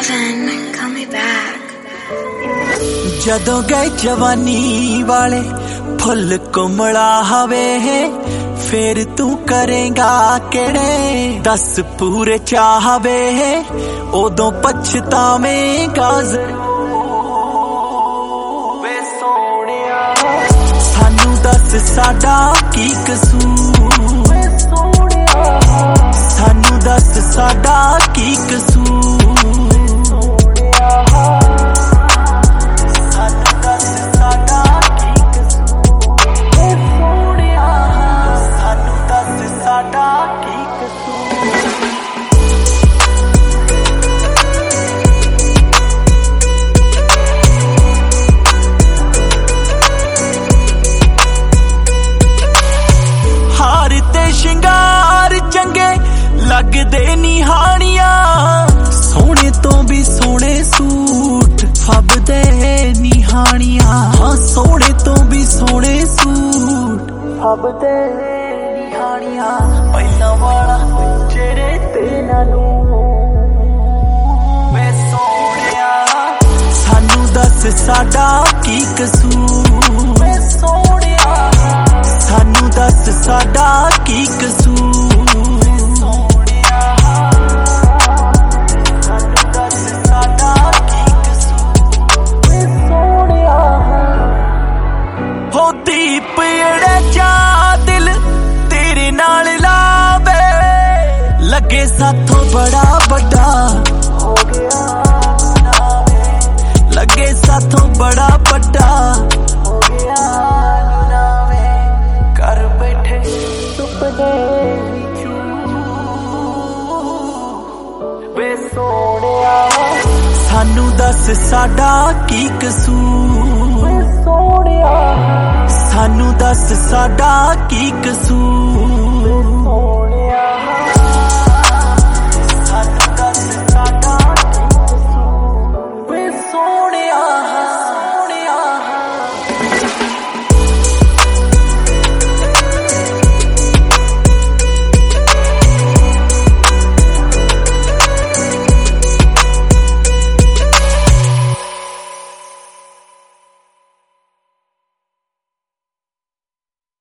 Kevin, call me back. जदों गए जवानी वाले फुल कुमड़ा हवे फिर तू करेगा केड़े दस पूरे चाहवे उदों पछतावेगा वे सोनिया सानू दस साडा की कसूर सानू दस साडा की कसूर शिंगार चंगे लगदे निहानियां सोने तो भी सोने सूट फबदे निहानियां हाँ सोने तो भी सोने सूट फबदे निहानियां पहला वाला चेहरे ते नालू वे सोनिया सानू दस साडा की कसूर वे सोनिया सानू दस साडा की कसूर सोनिया सानू दस साडा की कसूर सोनिया हो दीप एड़े जा दिल तेरे नाल लावे लगे साथों बड़ा बड़ा हो गया लगे साथों बड़ा बड़ा हो गया सानू दस साडा की कसूर सानू दस साडा की कसूर।